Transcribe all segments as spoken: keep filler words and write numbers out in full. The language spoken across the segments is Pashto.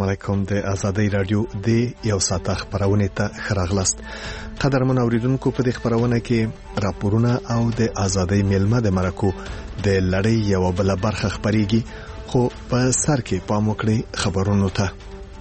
علیکم. د آزادۍ رادیو د یو ساعت خبرونه ته خراغلاست. قدرمن اوریدونکو، په دې خبرونه کې راپورونه او د آزادۍ میلمه د مرکو د لړۍ یو بل برخه خبريږي، خو په سر کې پام وکړئ خبرونو ته.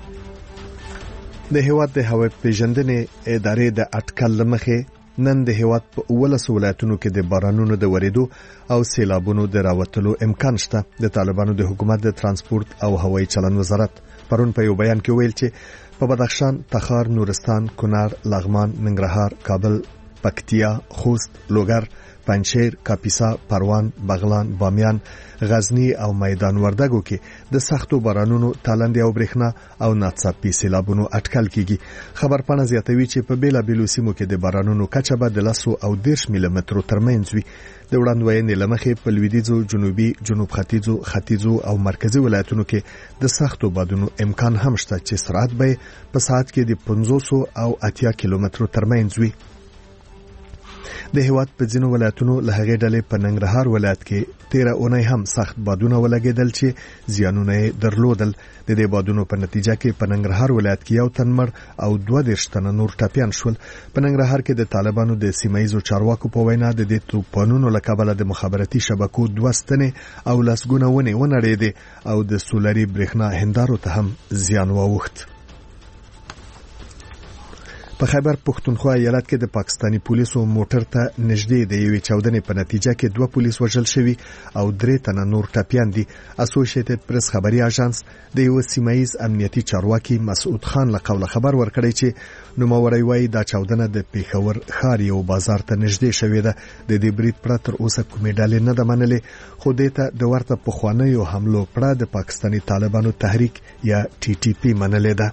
د هیواد د هوا پیژندنې ادارې د اټکل لمخې نن د هیواد په ولس ولایتونو کې د بارانونو د وریدو او سیلابونو د راوتلو امکان شته. د طالبانو د حکومت د ترانسپورت او هوایي چلن وزارت پرون په یو بیان کې ویل چې په بدخشان، تخار، نورستان، کونړ، لغمان، ننګرهار، کابل، پکتیا، خوست، لوګر، پنجشیر، کاپیسا، پروان، بغلان، بامیان، غزنی او میدان وردګو کې د سختو بارانونو، تالندې او برېښنا او ناڅاپي سیلابونو اټکل کیږي. خبرپاڼه زیاتوي چې په بیلابیلو سیمو کې د بارانونو کچه به د لسو او دیرش میلی مترو ترمنځ وي. د وړاندوینې لمخې په لویدیځو، جنوبي، جنوب ختیځو، ختیځو او مرکزي ولایتونو کې د سختو بادونو امکان هم شته چې سرعت به په ساعت کې د پنځوس او اتیا کیلومترو ترمنځ وي. د هیواد په ځینو ولایتونو له هغې ډلې په ننګرهار ولایت کې تیره اونۍ هم سخت بادونه ولګېدل چې زیانونه یې درلودل. د دې بادونو په نتیجه کې په ننګرهار ولایت کې یو تن مړ او دوه دېرش تنه نور ټپیان شول. په ننګرهار کې د طالبانو د سیمه ییزو چارواکو په وینا د دې توپانونو له کبله د مخابراتي شبکو دوه ستنې او لسګونه ونې ونړېدې او د سولري برېښنا هندارو ته هم زیان واوښت. په خیبر پښتونخوا ایالت کې د پاکستانی پولیسو موټر ته نږدې د یوې چاودنې په نتیجه کې دوه پولیس وژل شوي او درې تنه نور ټپیان دي. اسوسییټډ پریس خبري اژانس د یو سیمایي امنیتي چارواکي مسعود خان له قوله خبر ورکړی چې نوموړی وايي دا چاودنه د پیښور ښار یو بازار ته نږدې شوې ده. د دې برید پرته تر اوسه کومې ډلې نه ده منلې، خو دې ته د ورته پخوانیو حملو پړه د پاکستاني طالبانو تحریک یا ټي ټي پی منلې ده.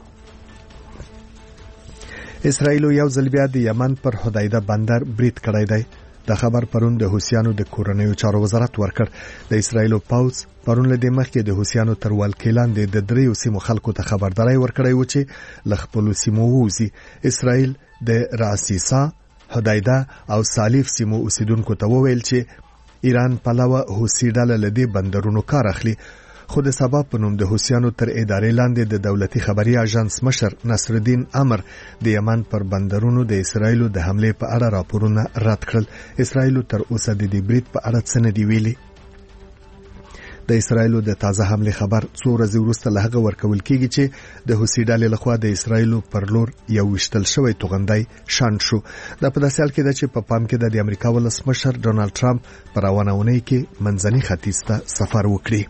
اسرائیل یو ځل بیا د یمن پر حدیده بندر برید کړی دی. د خبر پرون د حوثیانو د کورنیو چارو وزارت ورکړ. د اسرائیل پوځ پرون له دې مخکې د حوثیانو تر ولکې لاندې د دریو سیمو خلکو ته خبرداري ورکړی و چې له خپلو سیمو ووځي. اسرائیل د راسیسا، حدیده او سالیف سیمو اوسیدونکو ته وویل چې ایران پلوه حوثي ډله له دې بندرونو کار اخلي. خو د سبا په نوم د حوثیانو تر ادارې لاندې د دولتي خبري اژانس مشر نصر الدین امر د یمن پر بندرونو د اسرائیل د حمله په اړه راپورونه رد کړل. اسرائیل تر اوسه د دې برید په اړه څه نه دی ویلي. د اسرائیل د تازه حمله خبر څو ورځې وروسته له هغه ورکول کیږي چې د حوثي ډلې لخوا د اسرائیل پر لور یو وشتل شوی توغندی شاند شو. دا په داسې حال کې ده چې په پام کې د امریکا ولسمشر ډونالد ټرمپ په روانه اونۍ کې منځني ختیځ ته سفر وکړي.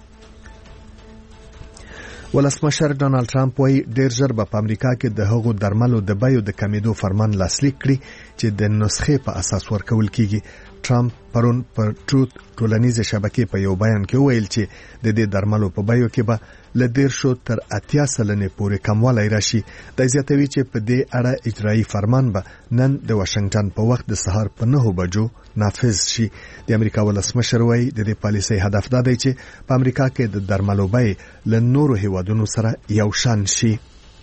ولسمشر ډونالد ټرمپ وايي ډیر ژر به په امریکا کې د هغو درملو د بیو د کمیدو فرمان لاسلیک کړي چې د نسخې په اساس ورکول کیږي. ټرمپ پرون پر ټروت ټولنیزه شبکې په یو بیان کې ویل چې د دې درملو په بیو کې به له دیرشو تر اتیا سلنې پورې کموالی راشي. د زیاتوي چې په دې اړه اجرایي فرمان به نن د واشنگټن په وخت د سهار په نهو بجو نافذ شي. د امریکا ولسمشر وايي د دې پالیسۍ هدف دا دی چې په امریکا کې د درملو بیې له نورو هیوادونو سره یو شان شي.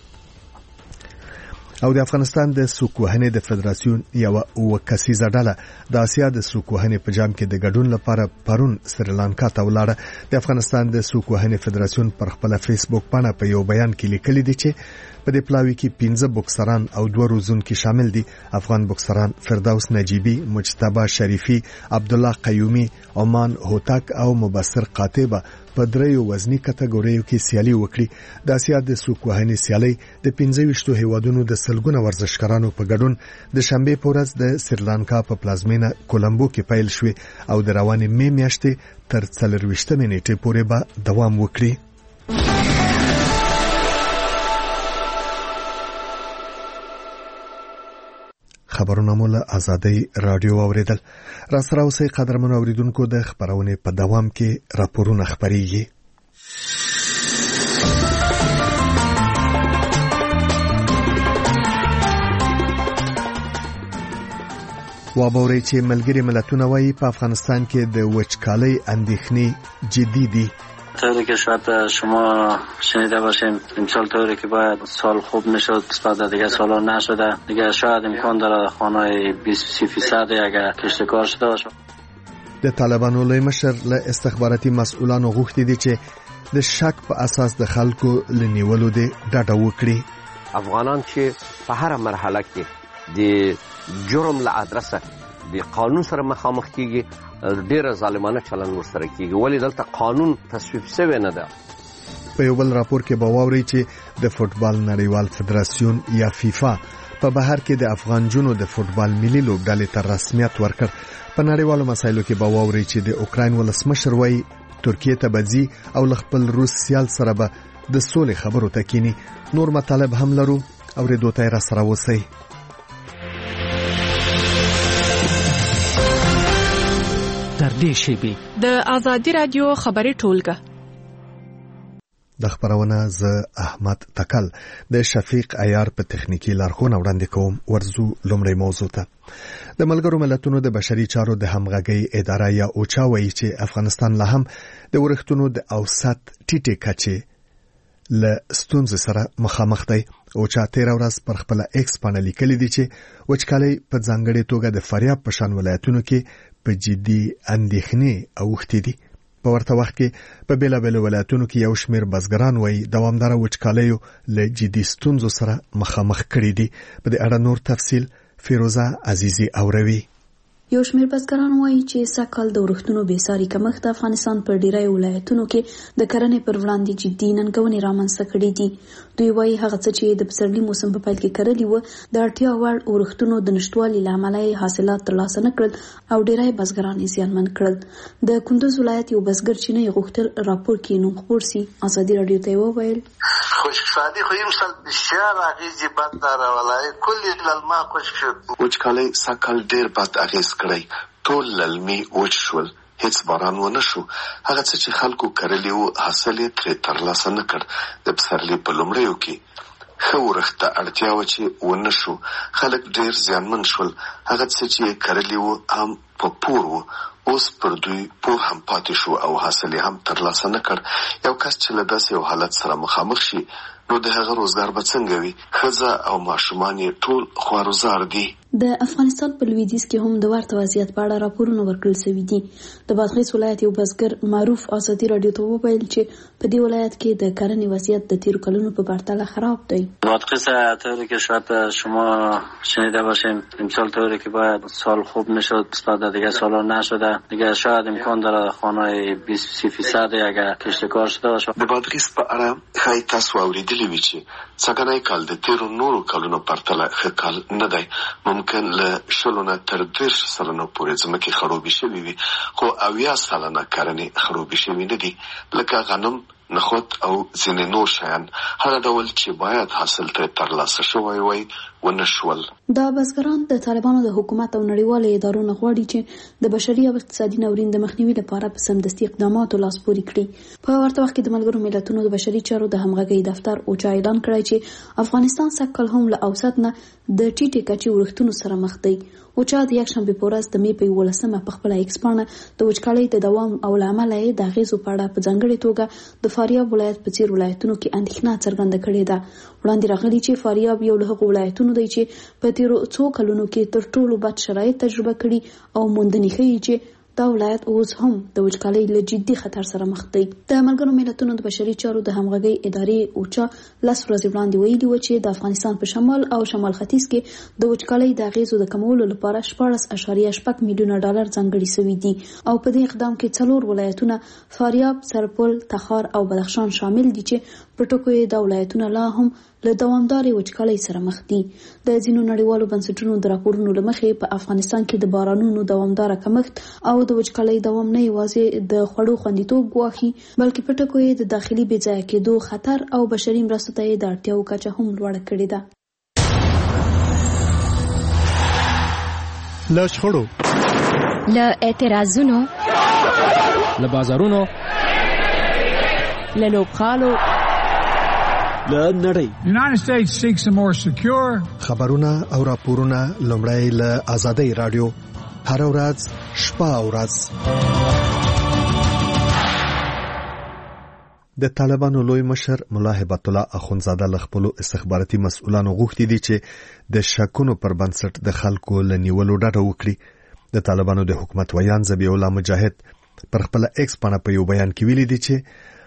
او د افغانستان د سوکوهنې د فدراسیون یو وکسیزه ډله د اسیا د سوکوهنې په جام کې د ګډون لپاره پرون سریلانکا ته ولاړه. د افغانستان د سوکوهنې فدراسیون پر خپل فیسبوک باندې په یو بیان کې لیکلي دي چې په دې پلاوي کې پنځه بوکسران او دوه روزونکي شامل دي. افغان بوکسران فردوس نجیبی، مجتبی شریفی، عبد الله قیومی، عمان هوتک او مبصر قاطبه په دریو وزنی کټګوریو کې سیالي وکړي. د اسیا د سوکوهنې سیالي د پنځه ویشتو هیوادونو د سلګونه ورزشکارانو په ګډون د شنبه په ورځ د سریلانکا په پلازمینه کولمبو کې پیل شوه او د روانې مې میاشتې تر څلرویشتمې نیټې پورې به دوام وکړي. خبرونه مو له آزادۍ رادیو اوریدل. را سره اوسئ قدرمن اوریدونکو، د خبرونه په دوام کې راپورونه خبريږي. وابوري چې ملګری ملتونه وايي په افغانستان کې د وچکالۍ اندېښنې جدي دي. طوری که شاید شما شنیده باشیم امسال طوری که باید سال خوب نشد بعد دیگه سالا نشده، دیگه شاید امکان داره خانه بیست فیصد اگر کشتکار شده باشه. د طالبانو لوی مشر له استخباراتي مسؤلانو غوښتي دي چې د شک په اساس د خلکو لنیولو د ډاډه وکړي. افغانان چې په هر مرحله کې د جرم له ادرسه د قانون سره مخامخ کیږي، ډیره ظالمانه چلند ورسره کیږي، ولی دلته قانون تصویب شوی نه ده. په یو بل راپور کې به واوري چې د فوتبال نړیوال فدراسیون یا فیفا په بهر کې د افغان جنو د فوتبال ملي لوبډلې ته رسمیت ورکړ. په نړیوالو مسایلو کې به واوري چې د اوکراین ولسمشر وایي ترکیه ته بځي او له خپل روس سیال سره به د سولې خبرو ته کینی. نور مطالب هم لرو، اورېدو ته را سره اوسئ. تر دې شیبې د آزادي رادیو خبري ټولګه د خبرونه ز احمد تکل د شفیق عیار په تخنیکی لارښوونه وړاندې کوم. ورزو لومړی موضوع ته. د ملګرو ملتونو د بشري چارو د همغږي اداره یا اوچا وایي چې افغانستان لا هم د ورښتونو د اوسط ټیټه کچې له ستونزې سره مخامخ دی. اوچا تیر ورځ پر خپل ایکس باندې لیکلي دي چې وچکالي په ځانګړي توګه د فاریاب په شان ولایتونو کې په جدي اندېښنې اوښتې دي. په ورته وخت کې په بیلابیل ولایتونو کې یو شمېر بزګران وایي دوامداره وچکالیو له جدي ستونزو سره مخامخ کړي دي. په دې اړه نور تفصیل فیروزه عزیزی اوروي. یو شمېر بزګران وایي چې سږکال د ورښتونو بېساري کمښت د افغانستان په ډیری ولایتونو کې د کرنې پر وړاندې جدي ننګونې رامنځته کړي دي. دوی وایي هغه څه چې د پسرلي موسم په پیل کې کرلي وو د اړتیا وړ ورښتونو د نشټوالي له امله یې حاصلات ترلاسه نه کړل او ډیری بزګران یې زیانمن کړل. د کندوز ولایت یو بزګر چې نه یې غوښتل راپور کې نوم خپور سي ازادي رادیو ته وویل خوشحالي خو یمسل بسیار اغیزی بد داره ولای کلی للما خوش شد. وچکالی ساکل ډیر بد اغیز کړی، ټول للمی وچ شول، هیڅ باران ونه شو. هغه څه چې خلکو کرلی وو حاصل یې ترې ترلاسه نه کړ. د پسرلي په لومړیو کې ښه ورښت ته اړتیا وه چې ونه شو، خلک ډیر زیانمن شول. هغه څه چې کرلی وو هم په پور وو، اوس پر دوی پور هم پاتې شو او حاصل یې هم ترلاسه نه کړ. یو کس چې له داسې یو حالت سره مخامخ شي نو د هغه روزګار به څنګه وي؟ ښځه او ماشومان یې ټول خوارزار دي. د افغانستان په لویدیځ کې هم د ورته وضعیت په اړه راپورونه ورکړل شوي دي. د بادغیس ولایت یو بزګر معروف ازادي رادیو ته وویل چې په دې ولایت کې د کرنې وضعیت د تیرو کلونو په پرتله خراب دی. بادغیس طوری که شاید شما شنیده باشیم امسال طوری که باید سال خوب نشد بعد دیگه سالا نشده، دیگه شاید امکان داره خانه بیست سی فیصد اگر کشتکار شده باشه. د بادغیس په اړه ښایي تاسو اوریدلي وي چې څنګهنی کال د تیرو نورو کلونو پرتله ښه کال نه دی. ممکن له شلو نه تر دېرش سلنو پورې ځمکې خړوبې شوي وي، خو اویا سلنه کرنې خړوبې شوي نه دي، لکه غنم، نخود او ځینې نور شیان. هغه ډول چې باید حاصل ته ترلاسه شوی وای ونه شول. دا بزګران د طالبانو د حکومت او نړیوالو ادارو نه غواړي چې د بشري او اقتصادي ناورین د مخنیوي لپاره په سمدستي اقداماتو لاس پورې کړي. په ورته وخت کې د ملګرو ملتونو د بشري چارو د همغږۍ دفتر اوچا اعلان کړی چې افغانستان سږکال هم له اوسط نه د ټیټې کچې ورښتونو سره مخ دی. اوچا د یکشنبې په ورځ د مې په یولسمه په خپله ایکس پاڼه د وچکالۍ د دوام او له امله یې د اغېزو په اړه په ځانګړې توګه د فاریاب ولایت په څېر ولایتونو کې اندېښنه څرګنده کړې ده. وړاندې راغلي چې فاریاب یو له هغو ولایتونو دی چې په تیرو څو کلونو کې تر ټولو بد شرایط تجربه کړي او موندنې ښیي چې دا ولایت اوس هم د وچکالۍ له جدي خطر سره مخ دی. د ملګرو ملتونو د بشري چارو د همغږۍ ادارې اوچا لس ورځې وړاندې ویلي وو چې د افغانستان په شمال او شمال ختیځ کې د وچکالۍ د اغېزو د کمولو لپاره شپاړس اعشاریه شپږ میلیونه ډالر ځانګړي شوي دي او په دې اقدام کې څلور ولایتونه فاریاب، سرپل، تخار او بدخشان شامل دي چې په ټکو یې دا ولایتونه لا هم له دوامدارې وچکالۍ سره مخ دي. د ځینو نړیوالو بنسټونو د راپورونو له مخې په افغانستان کې د بارانونو دوامداره کمښت او د وچکالۍ دوام نه یوازې د خوړو خوندیتوب ګواښي بلکې په ټکو یې د داخلي بې ځایه کېدو خطر او بشري مرستو ته یې د اړتیاو کچه هم لوړه کړې ده. له شخړو، له اعتراضونو، له بازارونو، له لوبغالو، له نړۍ. United States seeks a more secure. خبرونه او راپورونه لومړی له آزادۍ رادیو هر ورځ شپه او ورځ. د طالبانو لوی مشر ملا هبت الله اخونزاده له خپلو استخباراتي مسؤلانو غوښتي دي چې د شکونو پر بنسټ د خلکو له نیولو ډډه وکړي. د طالبانو د حکومت ویان ذبیح الله مجاهد پر خپل ایکس باندې په یو بیان کې ویلي دي چې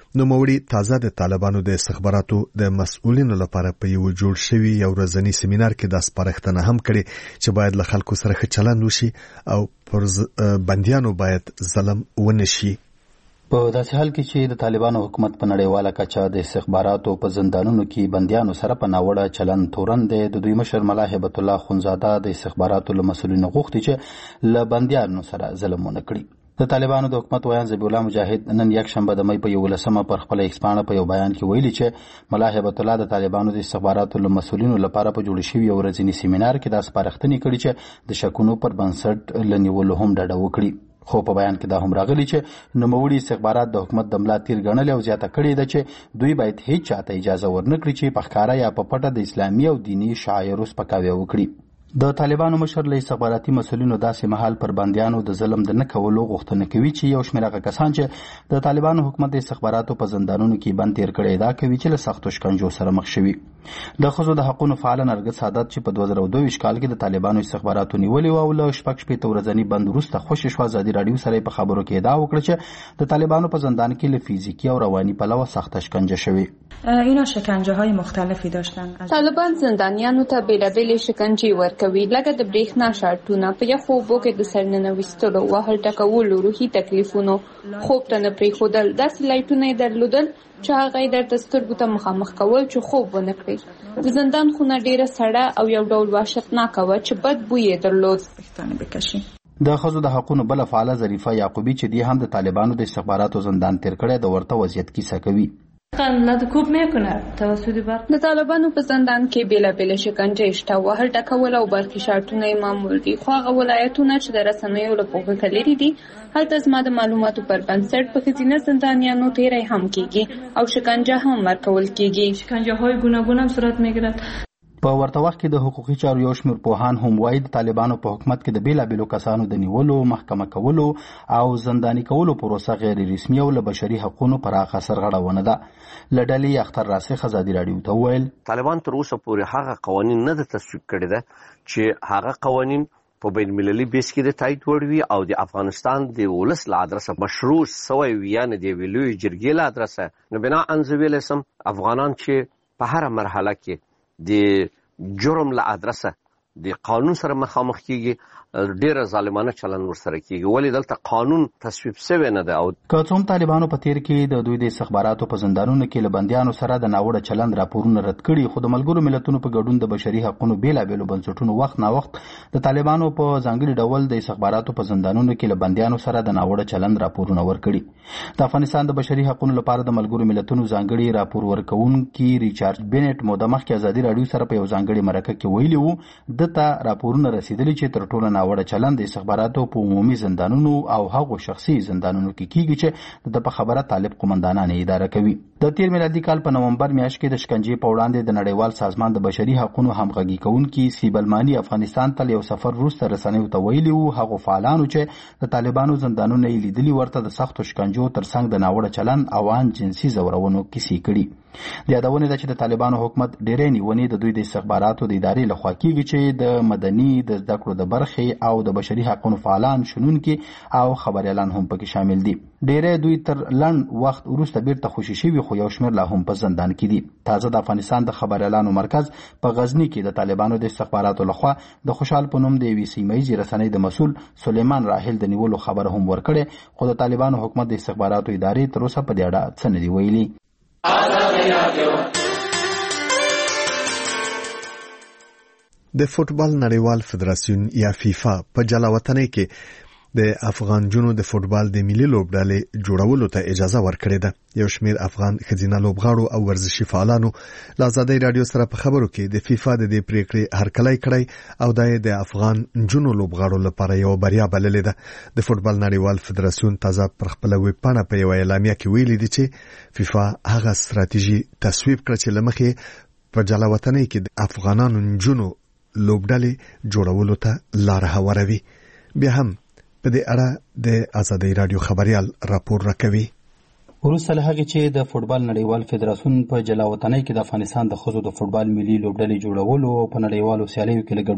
نوموړي تازه د طالبانو د استخباراتو د مسؤلینو لپاره په یو جوړ شوی یو ورځنی سیمینار کې د سپارښتنه هم کړې چې باید له خلکو سره ښه چلند وشي او پر بندیانو باید ظلم ونشي. په داسې حال کې چې د طالبانو حکومت په نړیواله کچه د استخباراتو په زندانونو کې بندیانو سره په ناوړه چلند تورن دی، د دوی مشر ملا هیبت الله خونزاده د استخباراتو له مسؤلینو غوښتي چې له بندیانو سره ظلم ونه کړي. د طالبانو د حکومت ویان ذبیح الله مجاهد نن یک شنبه د مې په یولسمه پر خپل ایکس پاڼه په یو بیان کې ویلي چې ملا هیبت الله د طالبانو د استخباراتو له مسؤلینو لپاره په جوړ شوي یو ورځني سیمینار کې دا سپارښتنې کړي چې د شکونو پر بنسټ له نیولو هم ډډه وکړي. خو په بیان کې دا هم راغلی چې نوموړي استخبارات د حکومت د ملا تیر ګڼلې او زیاته کړې ده چې دوی باید هیڅ چاته اجازه ورنکړي چې په ښکاره یا په پټه د اسلامي او دیني شعایرو سپکاوی وکړي. د طالبانو مشر له استخباراتي مسؤلینو داسې مهال پر بندیانو د ظلم د نه کولو غوښتنه کوي چې یو شمېر هغه کسان چې د طالبانو حکومت د استخباراتو په زندانونو کې بند تیر کړی دا کوي چې له سختو شکنجو سره مخ شوي. د ښځو د حقونو فعاله نرګس سعادت چې په دوه زره دوه ویشت کال کې د طالبانو استخباراتو نیولې وه او له شپږ شپېته ورځني بند وروسته خوشې شوه، ازادي راډیو سره په خبرو کې ادعا وکړه چې د طالبانو په زندان کې له فیزیکي او رواني پلوه سخته شکنجه شوې. اینا شکنجه های مختلفی داشتن. طالبان زندانیانو ته بیلابیلې شکنجې ورکوي، لکه د برېښنا شارټونه، په یخو اوبو کې د سر ننویستلو، وهل ټکولو، روحي تکلیفونو، خوب ته نه پرېښودل، داسې لایټونه یې درلودل چې هغه یې درته سترګو ته مخامخ کول چې خوب ونه کړي. د زندان خونه ډېره سړه او یو ډول وحشتناکه وه چې بد بوی یې درلود. د ښځو د حقونو بله فعاله ظریفه یعقوبي چې دی هم د طالبانو د استخباراتو زندان تیر کړی د ورته وضعیت کیسه کوي. د طالبانو په زندان کې بیلابیل شکنجې شته، وهل ټکول او برقي شارټونه یې معمول دي، خو هغه ولایتونه چې د رسنیو له پوښښه لرې دي هلته زما د معلوماتو پر بنسټ په ښځینه زندانیانو تیری هم کیږي او شکنجه هم ورکول کیږي. شکنجه های گوناگون هم صورت میگیرد. په ورته وخت کې د حقوقي چارو یو شمېر پوهان هم وایي د طالبانو په حکومت کې د بیلابیلو کسانو د نیولو، محکمه کولو او زنداني کولو پروسه غیر رسمي او له بشري حقونو پراخه سرغړونه ده. له ډلې اختر راسخ ازادي راډیو ته وویل طالبان تر اوسه پورې هغه قوانین نه د تصویب کړي ده چې هغه قوانین په بین المللي بیس کې د تایید وړ وي او د افغانستان د ولس له ادرسه مشروع سوی وي، یعنې د یوې لویې جرګې له ادرسه. نو بناء زه ویلی سم افغانان چې په هره مرحله کې د جرم له ادرسه د قانون سره مخامخ کیږي، ډیره ظالمانه چلند ورسره کیږي، ولې دلته قانون تصویب شوی نه ده. او که څوم طالبانو په تیر کې د دوی د استخباراتو په زندانونو کې له بندیانو سره د ناوړه چلند راپورونه رد کړي، خو د ملګرو ملتونو په ګډون د بشري حقونو بیلابیلو بنسټونو وخت نا وخت د طالبانو په ځانګړي ډول د استخباراتو په زندانونو کې له بندیانو سره د ناوړه چلند راپورونه ورکړي. د افغانستان د بشري حقونو لپاره د ملګرو ملتونو ځانګړي راپور ورکوونکي ریچارډ بینټ موده مخکې ازادي راډیو سره په یو ځانګړي مرکه کې ویلي وو دته راپورونه رسیدلي چې تر ټولو ناوړه چلند د استخباراتو په عمومي زندانونو او هغو شخصي زندانونو کې کیږي چې د په خبره طالب قومندانان اداره کوي. د تیر میلادي کال په نومبر میاشت کې د شکنجې په وړاندې د نړیوال سازمان د بشري حقونو همغږي کوونکي سیبلماني افغانستان ته یو سفر وروسته رسنیو ته ویلي وو هغو فعالانو چې د طالبانو زندانونه یې لیدلي ورته د سختو شکنجو ترڅنګ د ناوړه چلند او ان جنسي ځورونو کیسې کړي. د یادونې ده چې د طالبانو حکومت ډېرې نیونې د دوی د استخباراتو د ادارې لخوا کیږي چې د مدني، د زده کړو د برخې او د بشري حقونو فعالان، شنونکي او خبريالان هم پکې شامل دي. ډېرې دوی تر لنډ وخت وروسته بیرته خوشي شوي، خو یو شمېر لا هم په زندان کې دي. تازه د افغانستان د خبريالانو مرکز په غزني کې د طالبانو د استخباراتو لخوا د خوشحال په نوم د یوې سیمه ییزې رسنۍ د مسؤل سلیمان راحل د نیولو خبر هم ورکړې، خو د طالبانو حکومت د استخباراتو ادارې تر اوسه په دې اړه څه نه دي ویلي. د فوټبال نړیوال فدراسیون یا فیفا په جلاوطنۍ کې د افغان جنو د فوټبال د ملي لوبډلې جوړولو ته اجازه ورکړې ده. یو شمېر افغان ښځینه لوبغاړو او ورزشي فعالانو له ازادۍ راډیو سره په خبرو کې د فیفا د دې پریکړې هرکلی کړی او دا یې د افغان جنو لوبغاړو لپاره یو بریا بللې ده. د فوټبال نړیوال فدراسیون تازه پر خپله ویبپاڼه په یوه اعلامیه کې ویلي دي چې فیفا هغه ستراتیژي تصویب کړه چې له مخې په جلاوطنۍ کې د افغانانو نجونو لوبډلې جوړولو ته لاره هواروي. بیا هم په دې اړه د ازادۍ راډیو خبريال راپور راکوي. وروسته له هغې چې د فوټبال نړیوال فدراسیون په جلاوطنۍ کې د افغانستان د ښځو د فوټبال ملي لوبډلې جوړولو او په نړیوالو سیالیو کې